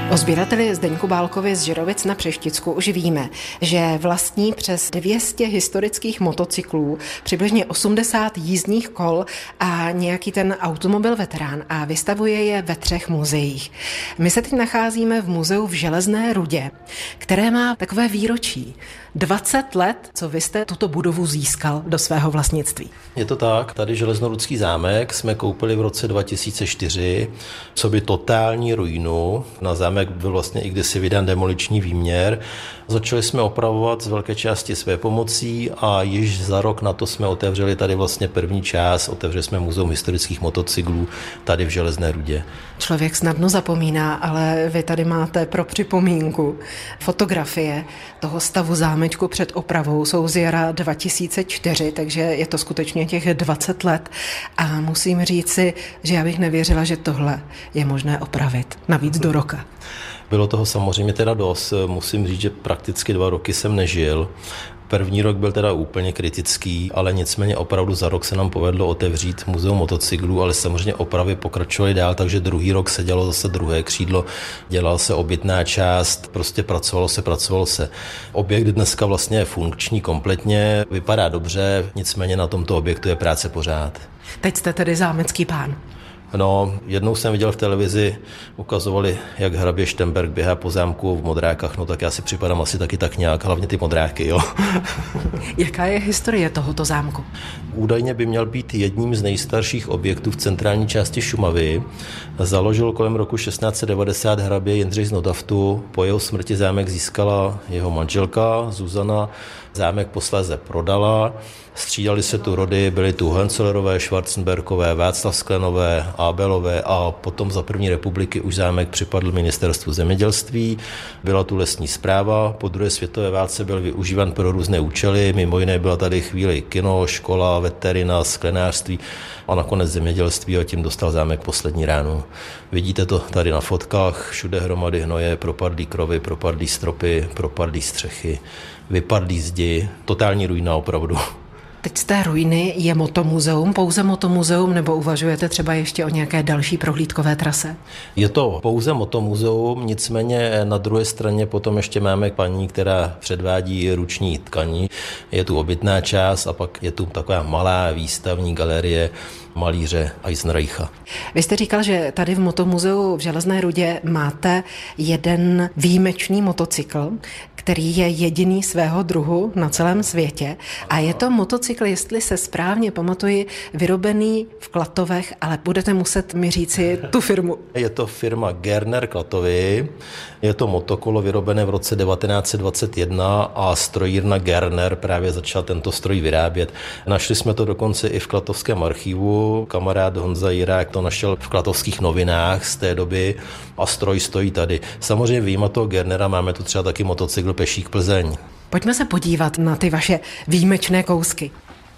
O sběrateli Zdeňku Bálkovi z Žirovic na Přešticku už víme, že vlastní přes 200 historických motocyklů, přibližně 80 jízdních kol a nějaký ten automobil veterán a vystavuje je ve 3 muzeích. My se teď nacházíme v muzeu v Železné Rudě, které má takové výročí. 20 let, co vy jste tuto budovu získal do svého vlastnictví. Je to tak, tady Železnorudský zámek jsme koupili v roce 2004, co by totální ruinu. Na zámek byl vlastně i kdysi vydán demoliční výměr. Začali jsme opravovat z velké části své pomocí a již za rok na to jsme otevřeli tady vlastně první část, otevřeli jsme muzeum historických motocyklů tady v Železné Rudě. Člověk snadno zapomíná, ale vy tady máte pro připomínku fotografie toho stavu zámečku před opravou. Jsou z jara 2004, takže je to skutečně těch 20 let. A musím říci, že já bych nevěřila, že tohle je možné opravit. Navíc do roka. Bylo toho samozřejmě teda dost. Musím říct, že prakticky 2 roky jsem nežil. První rok byl teda úplně kritický, ale nicméně opravdu za rok se nám povedlo otevřít muzeum motocyklů, ale samozřejmě opravy pokračovaly dál, takže druhý rok se dělalo zase druhé křídlo, dělala se obytná část, prostě pracovalo se. Objekt dneska vlastně je funkční kompletně, vypadá dobře, nicméně na tomto objektu je práce pořád. Teď jste tedy zámecký pán. No, jednou jsem viděl v televizi, ukazovali, jak hrabě Štemberk běhá po zámku v modrákách, no tak já si připadám asi taky tak nějak, hlavně ty modráky, jo. Jaká je historie tohoto zámku? Údajně by měl být jedním z nejstarších objektů v centrální části Šumavy. Založil kolem roku 1690 hrabě Jindřich z Notaftu, po jeho smrti zámek získala jeho manželka Zuzana, zámek posléze prodala, střídali se tu rody, byly tu Hohenzollernové, Schwarzenbergové, Václav Sklenové, Abelové a potom za první republiky už zámek připadl ministerstvu zemědělství, byla tu lesní správa, po druhé světové válce byl využíván pro různé účely, mimo jiné byla tady chvíli kino, škola, veterina, sklenářství a nakonec zemědělství a tím dostal zámek poslední ránu. Vidíte to tady na fotkách, všude hromady hnoje, propadlý krovy, propadlý stropy, propadlý střechy, vypadlý zdi, totální ruina opravdu. Teď z té ruiny je motomuzeum, pouze motomuzeum, nebo uvažujete třeba ještě o nějaké další prohlídkové trase? Je to pouze motomuzeum, nicméně na druhé straně potom ještě máme paní, která předvádí ruční tkaní. Je tu obytná část a pak je tu taková malá výstavní galerie malíře Eisenreicha. Vy jste říkal, že tady v motomuzeu v Železné Rudě máte jeden výjimečný motocykl, který je jediný svého druhu na celém světě. A je to motocykl, jestli se správně pamatuji, vyrobený v Klatovech, ale budete muset mi říci tu firmu. Je to firma Gerner Klatovy, je to motokolo vyrobené v roce 1921 a strojírna Gerner právě začal tento stroj vyrábět. Našli jsme to dokonce i v klatovském archivu, kamarád Honza Jirák to našel v klatovských novinách z té doby a stroj stojí tady. Samozřejmě vyjma toho Gernera máme tu třeba taky motocykl Pešík Plzeň. Pojďme se podívat na ty vaše výjimečné kousky.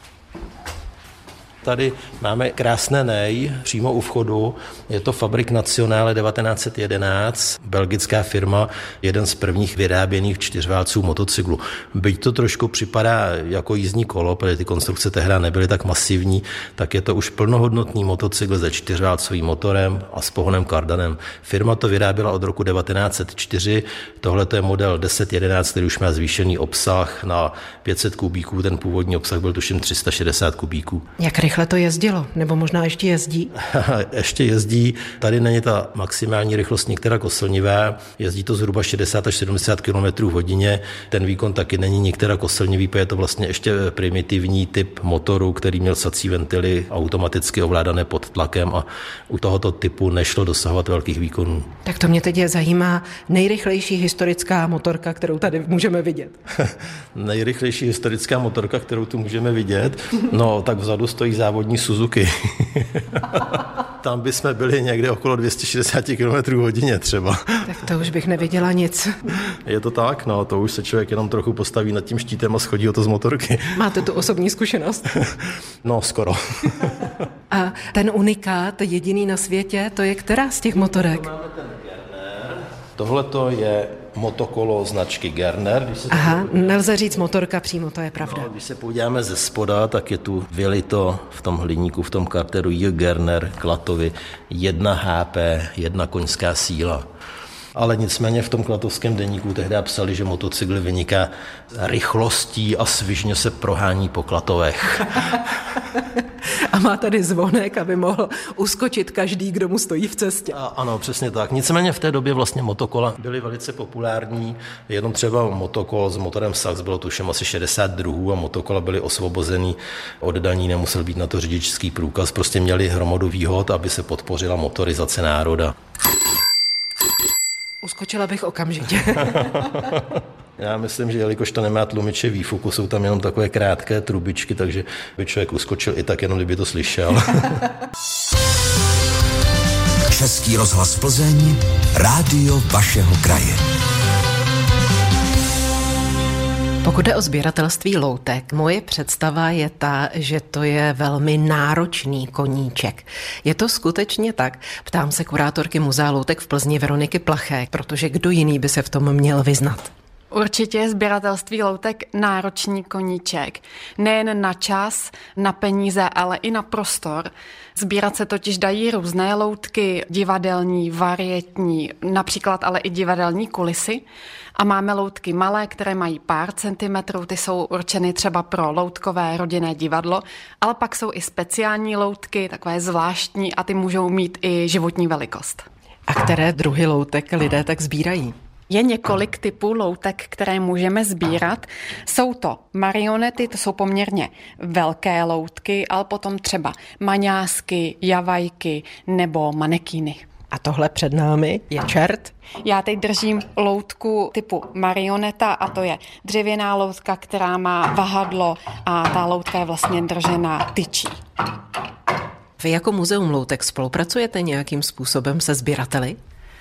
Tady máme krásné nej přímo u vchodu. Je to Fabrik Nationale 1911, belgická firma, jeden z prvních vyráběných 4válců motocyklu. Byť to trošku připadá jako jízdní kolo, protože ty konstrukce tehdy nebyly tak masivní, tak je to už plnohodnotný motocykl se 4válcovým motorem a s pohonem kardanem. Firma to vyráběla od roku 1904. Tohle je model 1011, který už má zvýšený obsah na 500 kubíků. Ten původní obsah byl tuším 360 kubíků. Jak rychle to jezdilo? Nebo možná ještě jezdí? Ještě jezdí. Tady není ta maximální rychlost některá koslnivá. Jezdí to zhruba 60 až 70 km v hodině. Ten výkon taky není některá koslnivý, je to vlastně ještě primitivní typ motoru, který měl sací ventily automaticky ovládané pod tlakem a u tohoto typu nešlo dosahovat velkých výkonů. Tak to mě teď zajímá nejrychlejší historická motorka, kterou tady můžeme vidět. Nejrychlejší historická motorka, kterou tu můžeme vidět? No, tak vzadu stojí závodní Suzuki. Tam bychom byli někde okolo 260 km hodině třeba. Tak to už bych neviděla nic. Je to tak? No, to už se člověk jenom trochu postaví nad tím štítem a schodí o to z motorky. Máte tu osobní zkušenost? No, skoro. A ten unikát, jediný na světě, to je která z těch motorek? Máme ten Gerner. Tohleto je motokolo značky Gerner. Aha, nelze říct motorka přímo, to je pravda. No, když se podíváme ze spoda, tak je tu vylito v tom hliníku, v tom karteru J. Gerner Klatovy 1 HP, 1 koňská síla. Ale nicméně v tom Klatovském deníku tehdy psali, že motocykl vyniká rychlostí a svižně se prohání po Klatovech. A má tady zvonek, aby mohl uskočit každý, kdo mu stojí v cestě. Ano, přesně tak. Nicméně v té době vlastně motokola byly velice populární. Jenom třeba motokol s motorem Sachs bylo tuším asi 60 druhů a motokola byly osvobozený od daní, nemusel být na to řidičský průkaz. Prostě měli hromadu výhod, aby se podpořila motorizace národa. Uskočila bych okamžitě. Já myslím, že jelikož to nemá tlumiče výfuku, jsou tam jenom takové krátké trubičky, takže by člověk uskočil i tak, jenom kdyby to slyšel. Český rozhlas Plzeň, rádio vašeho kraje. Pokud jde o sběratelství loutek, moje představa je ta, že to je velmi náročný koníček. Je to skutečně tak? Ptám se kurátorky Muzea loutek v Plzni Veroniky Plaché, protože kdo jiný by se v tom měl vyznat? Určitě je sběratelství loutek náročný koníček. Nejen na čas, na peníze, ale i na prostor. Sbírat se totiž dají různé loutky, divadelní, varietní, například ale i divadelní kulisy. A máme loutky malé, které mají pár centimetrů, ty jsou určeny třeba pro loutkové rodinné divadlo, ale pak jsou i speciální loutky, takové zvláštní a ty můžou mít i životní velikost. A které druhy loutek lidé tak sbírají? Je několik typů loutek, které můžeme sbírat. Jsou to marionety, to jsou poměrně velké loutky, ale potom třeba maňásky, javajky nebo manekíny. A tohle před námi je čert? Já teď držím loutku typu marioneta a to je dřevěná loutka, která má vahadlo a ta loutka je vlastně držena tyčí. Vy jako Muzeum loutek spolupracujete nějakým způsobem se sběrateli?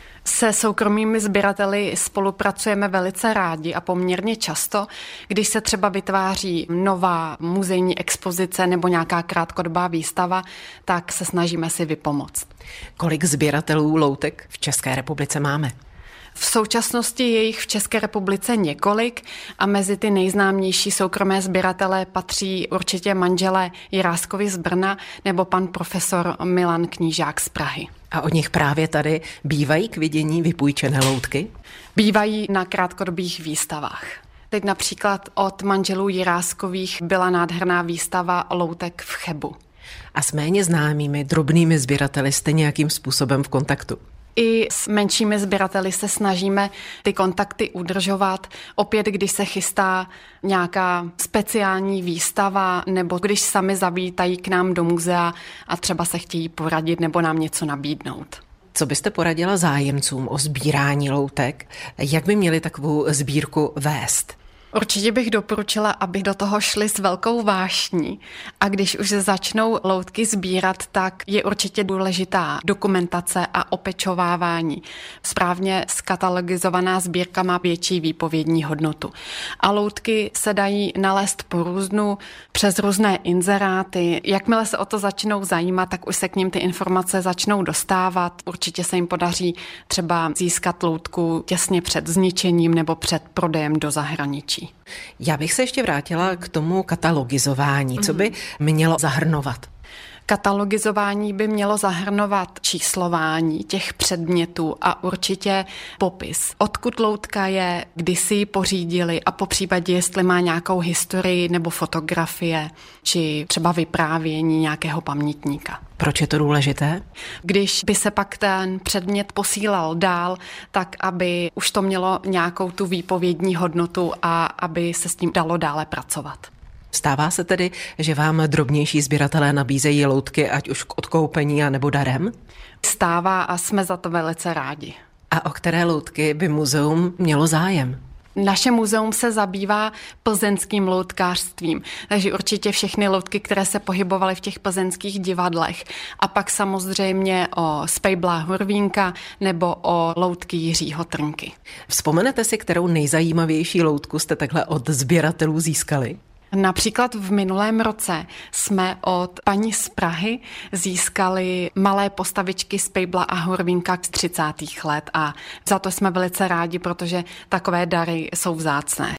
Se soukromými sběrateli spolupracujeme velice rádi a poměrně často, když se třeba vytváří nová muzejní expozice nebo nějaká krátkodobá výstava, tak se snažíme si vypomoct. Kolik sběratelů loutek v České republice máme? V současnosti je jich v České republice několik a mezi ty nejznámější soukromé sběratele patří určitě manželé Jiráskovi z Brna nebo pan profesor Milan Knížák z Prahy. A od nich právě tady bývají k vidění vypůjčené loutky? Bývají na krátkodobých výstavách. Teď například od manželů Jiráskových byla nádherná výstava loutek v Chebu. A s méně známými drobnými sběrateli jste nějakým způsobem v kontaktu? I s menšími sběrateli se snažíme ty kontakty udržovat. Opět, když se chystá nějaká speciální výstava nebo když sami zavítají k nám do muzea a třeba se chtějí poradit nebo nám něco nabídnout. Co byste poradila zájemcům o sbírání loutek? Jak by měli takovou sbírku vést? Určitě bych doporučila, aby do toho šli s velkou vášní a když už začnou loutky sbírat, tak je určitě důležitá dokumentace a opečovávání. Správně skatalogizovaná sbírka má větší výpovědní hodnotu. A loutky se dají nalézt po různu, přes různé inzeráty. Jakmile se o to začnou zajímat, tak už se k ním ty informace začnou dostávat. Určitě se jim podaří třeba získat loutku těsně před zničením nebo před prodejem do zahraničí. Já bych se ještě vrátila k tomu katalogizování. Co by mělo zahrnovat? Katalogizování by mělo zahrnovat číslování těch předmětů a určitě popis. Odkud loutka je, kdy si ji pořídili a popřípadě jestli má nějakou historii nebo fotografie, či třeba vyprávění nějakého pamětníka. Proč je to důležité? Když by se pak ten předmět posílal dál, tak aby už to mělo nějakou tu výpovědní hodnotu a aby se s tím dalo dále pracovat. Stává se tedy, že vám drobnější sběratelé nabízejí loutky, ať už k odkoupení a nebo darem? Stává a jsme za to velice rádi. A o které loutky by muzeum mělo zájem? Naše muzeum se zabývá plzeňským loutkářstvím, takže určitě všechny loutky, které se pohybovaly v těch plzeňských divadlech. A pak samozřejmě o Spejbla Hurvínka nebo o loutky Jiřího Trnky. Vzpomenete si, kterou nejzajímavější loutku jste takhle od sběratelů získali? Například v minulém roce jsme od paní z Prahy získali malé postavičky Spejbla a Hurvínka z 30. let a za to jsme velice rádi, protože takové dary jsou vzácné.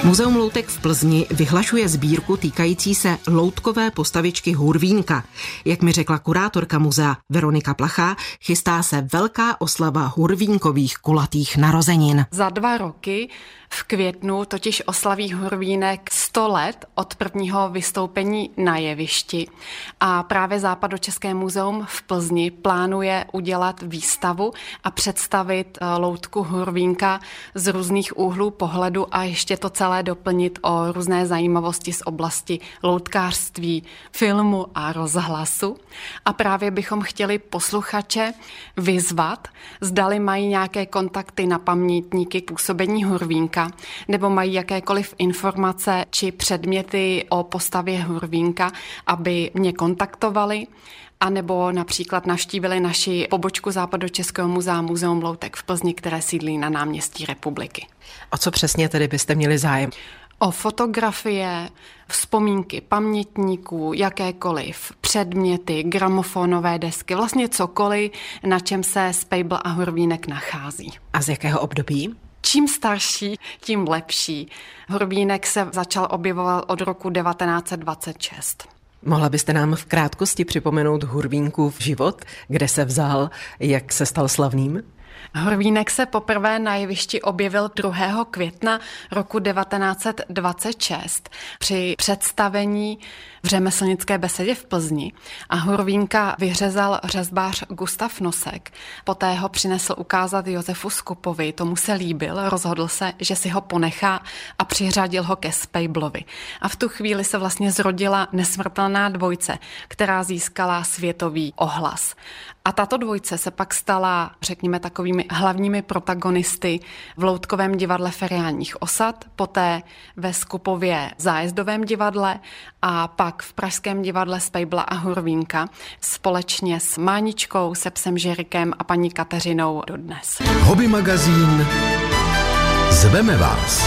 Muzeum loutek v Plzni vyhlašuje sbírku týkající se loutkové postavičky Hurvínka. Jak mi řekla kurátorka muzea Veronika Plachá, chystá se velká oslava Hurvínkových kulatých narozenin. Za 2 roky v květnu totiž oslaví Hurvínek 100 let od prvního vystoupení na jevišti. A právě Západočeské muzeum v Plzni plánuje udělat výstavu a představit loutku Hurvínka z různých úhlů pohledu a ještě to celé doplnit o různé zajímavosti z oblasti loutkářství, filmu a rozhlasu. A právě bychom chtěli posluchače vyzvat, zdali mají nějaké kontakty na pamětníky působení Hurvínka, nebo mají jakékoliv informace či předměty o postavě Hurvínka, aby mě kontaktovali, anebo například navštívili naši pobočku Západočeského muzea Muzeum loutek v Plzni, které sídlí na náměstí Republiky. A co přesně tedy byste měli zájem? O fotografie, vzpomínky pamětníků, jakékoliv předměty, gramofonové desky, vlastně cokoliv, na čem se Spejbl a Hurvínek nachází. A z jakého období? Čím starší, tím lepší. Hurvínek se začal objevovat od roku 1926. Mohla byste nám v krátkosti připomenout Hurvínkův život, kde se vzal, jak se stal slavným? Hurvínek se poprvé na jevišti objevil 2. května roku 1926 při představení v řemeslnické besedě v Plzni a Hurvínka vyřezal řezbář Gustav Nosek. Poté ho přinesl ukázat Josefu Skupovi, tomu se líbil, rozhodl se, že si ho ponechá a přiřadil ho ke Spejblovi. A v tu chvíli se vlastně zrodila nesmrtelná dvojce, která získala světový ohlas. A tato dvojce se pak stala, řekněme, takovými hlavními protagonisty v loutkovém divadle Feriánních osad, poté ve Skupově Zájezdovém divadle a pak v pražském divadle Spejbla a Hurvínka společně s Máničkou, se psem Žerikem a paní Kateřinou dodnes. Hobby magazín Zveme vás.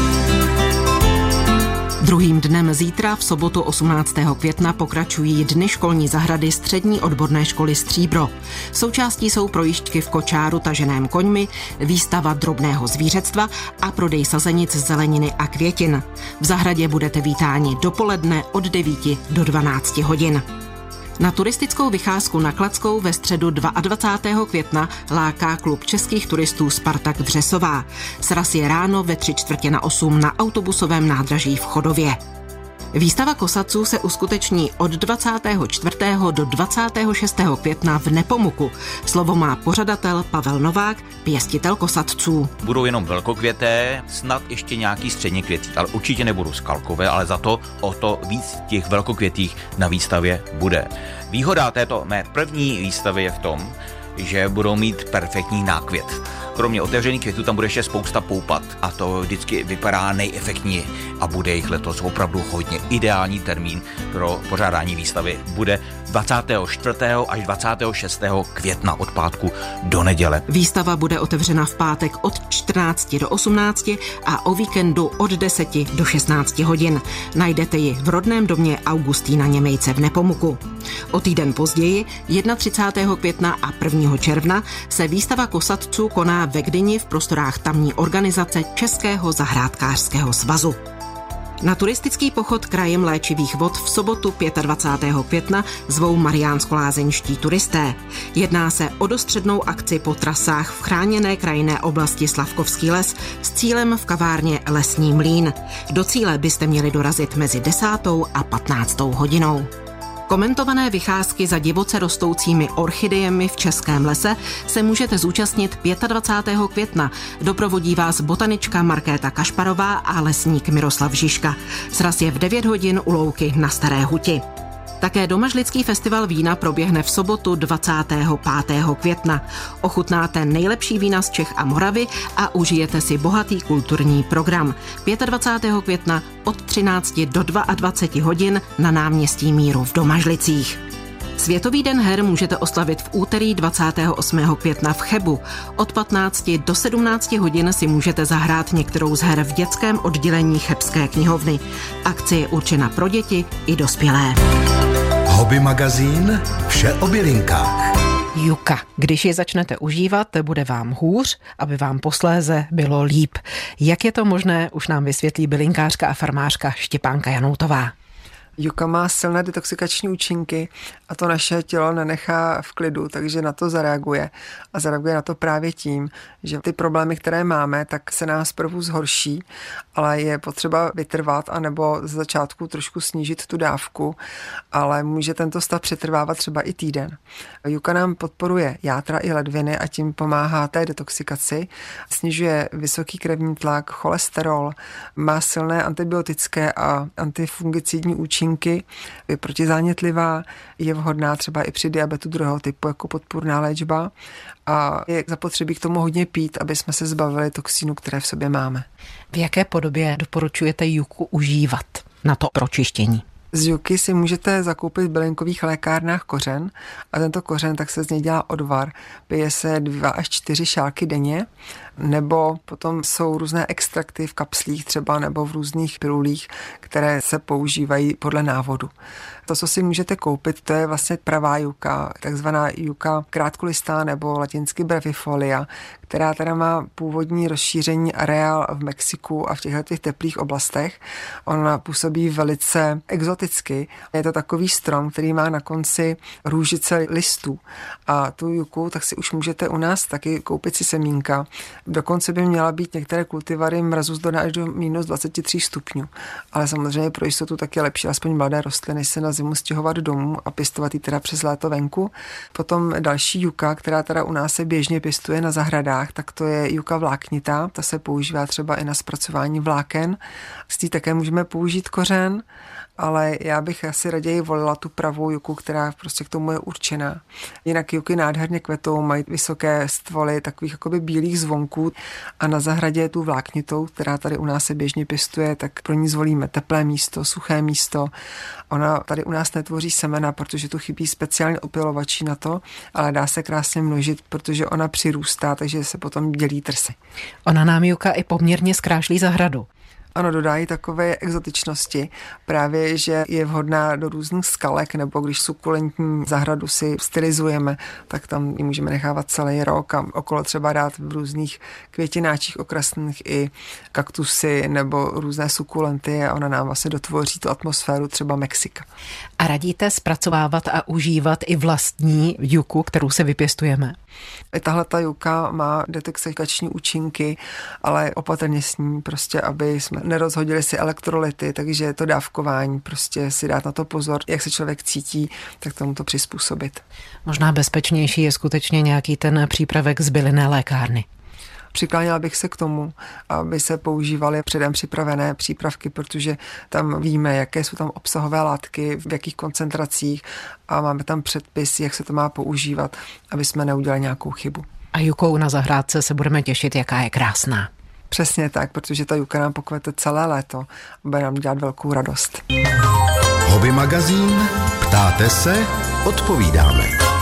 Druhým dnem zítra v sobotu 18. května pokračují Dny školní zahrady Střední odborné školy Stříbro. Součástí jsou projížďky v kočáru taženém koňmi, výstava drobného zvířectva a prodej sazenic, zeleniny a květin. V zahradě budete vítáni dopoledne od 9 do 12 hodin. Na turistickou vycházku na Kladskou ve středu 22. května láká klub českých turistů Spartak Břesová. Sraz je ráno ve 7:45 na autobusovém nádraží v Chodově. Výstava kosaců se uskuteční od 24. do 26. května v Nepomuku. Slovo má pořadatel Pavel Novák, pěstitel kosatců. Budou jenom velkokvěté, snad ještě nějaký středně květí, ale určitě nebudou skalkové, ale za to o to víc těch velkokvětých na výstavě bude. Výhoda této mé první výstavy je v tom, že budou mít perfektní nákvět. Kromě otevřených květů tam bude ještě spousta poupat a to vždycky vypadá nejefektněji a bude jich letos opravdu hodně. Ideální termín pro pořádání výstavy bude 24. až 26. května od pátku do neděle. Výstava bude otevřena v pátek od 14 do 18 a o víkendu od 10 do 16 hodin. Najdete ji v rodném domě Augustína Němejce v Nepomuku. O týden později, 31. května a 1. června, se výstava kosatců koná ve Gdyni v prostorách tamní organizace Českého zahrádkářského svazu. Na turistický pochod krajem léčivých vod v sobotu 25. května zvou mariánskolázeňští turisté. Jedná se o dostřednou akci po trasách v chráněné krajinné oblasti Slavkovský les s cílem v kavárně Lesní mlýn. Do cíle byste měli dorazit mezi 10. a 15. hodinou. Komentované vycházky za divoce rostoucími orchidejemi v Českém lese se můžete zúčastnit 25. května. Doprovodí vás botanička Markéta Kašparová a lesník Miroslav Žižka. Sraz je v 9 hodin u louky na Staré huti. Také Domažlický festival vína proběhne v sobotu 25. května. Ochutnáte nejlepší vína z Čech a Moravy a užijete si bohatý kulturní program. 25. května od 13 do 22 hodin na náměstí Míru v Domažlicích. Světový den her můžete oslavit v úterý 28. května v Chebu. Od 15 do 17 hodin si můžete zahrát některou z her v dětském oddělení Chebské knihovny. Akce je určena pro děti i dospělé. Hobby magazín Vše o bylinkách. Juka. Když ji začnete užívat, bude vám hůř, aby vám posléze bylo líp. Jak je to možné, už nám vysvětlí bylinkářka a farmářka Štěpánka Janoutová. Juka má silné detoxikační účinky a to naše tělo nenechá v klidu, takže na to zareaguje. A zareaguje na to právě tím, že ty problémy, které máme, tak se nás zprvu zhorší, ale je potřeba vytrvat anebo z začátku trošku snížit tu dávku, ale může tento stav přetrvávat třeba i týden. Juka nám podporuje játra i ledviny a tím pomáhá té detoxikaci, snižuje vysoký krevní tlak, cholesterol, má silné antibiotické a antifungicidní účinky, je protizánětlivá, je vhodná třeba i při diabetu druhého typu jako podpůrná léčba a je zapotřebí k tomu hodně pít, aby jsme se zbavili toxínů, které v sobě máme. V jaké podobě doporučujete juku užívat na to pročištění? Z juky si můžete zakoupit v bylinkových lékárnách kořen a tento kořen, tak se z něj dělá odvar. Pije se 2 až 4 šálky denně, nebo potom jsou různé extrakty v kapslích třeba nebo v různých pilulích, které se používají podle návodu. To, co si můžete koupit, to je vlastně pravá juka, takzvaná juka krátkolistá nebo latinsky brevifolia, která teda má původní rozšíření areál v Mexiku a v těchto teplých oblastech. Ona působí velice exoticky. Je to takový strom, který má na konci růžice listů. A tu juku tak si už můžete u nás taky koupit si semínka. Dokonce by měla být některé kultivary mrazu zdodané až do minus 23 stupňů. Ale samozřejmě pro jistotu tak je lepší aspoň mladé rostliny se na zimu stěhovat domů a pěstovat ji teda přes léto venku. Potom další juka, která teda u nás se běžně pěstuje na zahradách, tak to je juka vláknitá. Ta se používá třeba i na zpracování vláken. Z té také můžeme použít kořen, ale já bych asi raději volila tu pravou juku, která prostě k tomu je určená. Jinak juky nádherně kvetou, mají vysoké stvoly takových jakoby bílých zvonků a na zahradě tu vláknitou, která tady u nás se běžně pěstuje, tak pro ní zvolíme teplé místo, suché místo. Ona tady u nás netvoří semena, protože tu chybí speciální opylovačí na to, ale dá se krásně množit, protože ona přirůstá, takže se potom dělí trsy. Ona nám juka i poměrně zkrášlí zahradu. Ano, dodají takové exotičnosti, právě, že je vhodná do různých skalek, nebo když sukulentní zahradu si stylizujeme, tak tam ji můžeme nechávat celý rok a okolo třeba dát v různých květináčích okrasných i kaktusy nebo různé sukulenty a ona nám vlastně dotvoří tu atmosféru třeba Mexika. A radíte zpracovávat a užívat i vlastní juku, kterou se vypěstujeme? I tahle ta juka má detoxikační účinky, ale opatrně s ní, prostě aby jsme nerozhodili si elektrolyty, takže to dávkování, prostě si dát na to pozor, jak se člověk cítí, tak tomu to přizpůsobit. Možná bezpečnější je skutečně nějaký ten přípravek z bylinné lékárny. Přikláněla bych se k tomu, aby se používaly předem připravené přípravky, protože tam víme, jaké jsou tam obsahové látky, v jakých koncentracích a máme tam předpis, jak se to má používat, aby jsme neudělali nějakou chybu. A jukou na zahrádce se budeme těšit, jaká je krásná. Přesně tak, protože ta juka nám pokvete celé léto a bude nám dělat velkou radost. Hobby magazín, ptáte se, odpovídáme.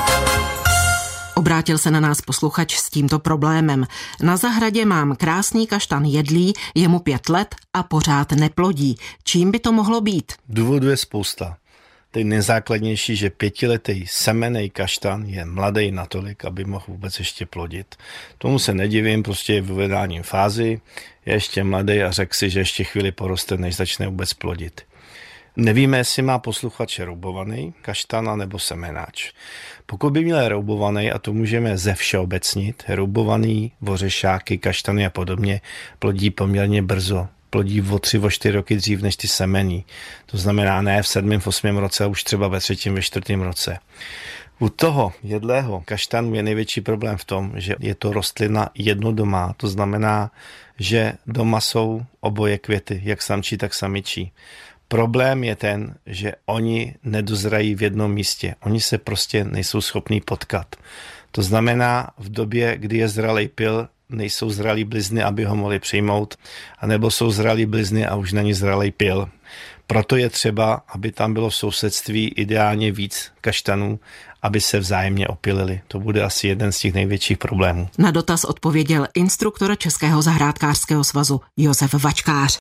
Obrátil se na nás posluchač s tímto problémem. Na zahradě mám krásný kaštan jedlí, je mu 5 let a pořád neplodí. Čím by to mohlo být? Důvodů je spousta. Ten nejzákladnější, že 5letý semenný kaštan je mladý natolik, aby mohl vůbec ještě plodit. Tomu se nedivím, prostě je v vyvedáním fázi, je ještě mladý a řekl si, že ještě chvíli poroste, než začne vůbec plodit. Nevíme, jestli má posluchač roubovaný kaštan nebo semenáč. Pokud by měl roubovaný, a to můžeme zevšeobecnit, roubovaný ořešáky, kaštany a podobně plodí poměrně brzo. Plodí o 3-4 roky dřív než ty semení. To znamená ne v 7. v 8. roce, a už třeba ve 3. ve 4. roce. U toho jedlého kaštanu je největší problém v tom, že je to rostlina jednodomá. To znamená, že doma jsou oboje květy, jak samčí, tak samičí. Problém je ten, že oni nedozrají v jednom místě. Oni se prostě nejsou schopní potkat. To znamená, v době, kdy je zralý pil, nejsou zralí blizny, aby ho mohli přijmout, anebo jsou zralí blizny a už není zralý pil. Proto je třeba, aby tam bylo v sousedství ideálně víc kaštanů, aby se vzájemně opilili. To bude asi jeden z těch největších problémů. Na dotaz odpověděl instruktor Českého zahrádkářského svazu Josef Vačkář.